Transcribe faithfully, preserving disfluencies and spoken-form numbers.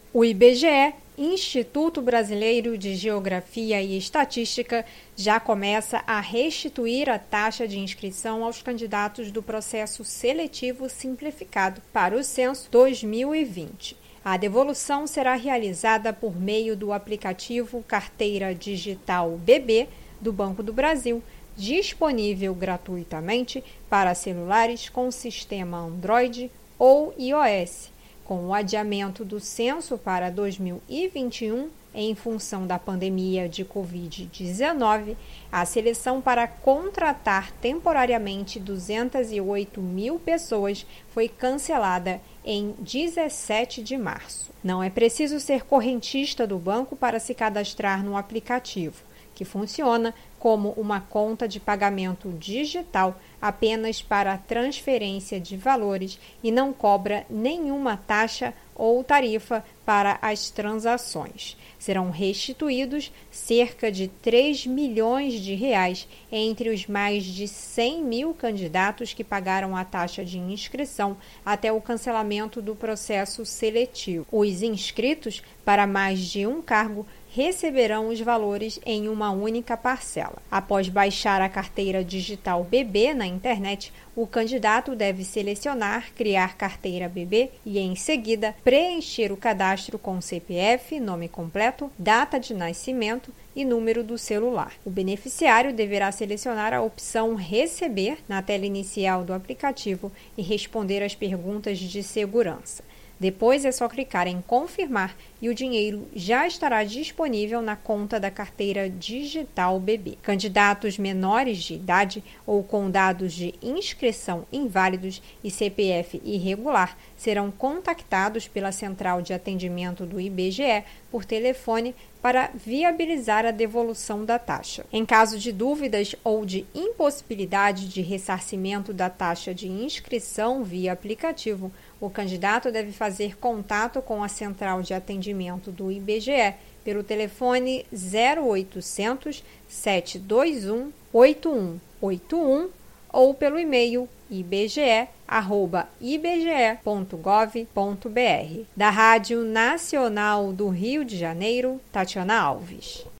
O I B G E, Instituto Brasileiro de Geografia e Estatística, já começa a restituir a taxa de inscrição aos candidatos do processo seletivo simplificado para o censo dois mil e vinte. A devolução será realizada por meio do aplicativo Carteira Digital B B do Banco do Brasil, disponível gratuitamente para celulares com sistema Android ou iOS. Com o adiamento do censo para dois mil e vinte e um, em função da pandemia de covid dezenove, a seleção para contratar temporariamente duzentas e oito mil pessoas foi cancelada em dezessete de março. Não é preciso ser correntista do banco para se cadastrar no aplicativo, que funciona como uma conta de pagamento digital apenas para transferência de valores e não cobra nenhuma taxa ou tarifa para as transações. Serão restituídos cerca de três milhões de reais entre os mais de cem mil candidatos que pagaram a taxa de inscrição até o cancelamento do processo seletivo. Os inscritos para mais de um cargo receberão os valores em uma única parcela. Após baixar a carteira digital B B na internet, o candidato deve selecionar criar carteira B B e, em seguida, preencher o cadastro com C P F, nome completo, data de nascimento e número do celular. O beneficiário deverá selecionar a opção Receber na tela inicial do aplicativo e responder às perguntas de segurança. Depois é só clicar em confirmar e o dinheiro já estará disponível na conta da carteira digital B B. Candidatos menores de idade ou com dados de inscrição inválidos e C P F irregular serão contactados pela central de atendimento do I B G E por telefone para viabilizar a devolução da taxa. Em caso de dúvidas ou de impossibilidade de ressarcimento da taxa de inscrição via aplicativo, o candidato deve fazer contato com a central de atendimento do I B G E pelo telefone zero oitocentos, sete dois um, oito um oito um ou pelo e-mail i b g e arroba i b g e ponto gov ponto b r. Da Rádio Nacional do Rio de Janeiro, Tatiana Alves.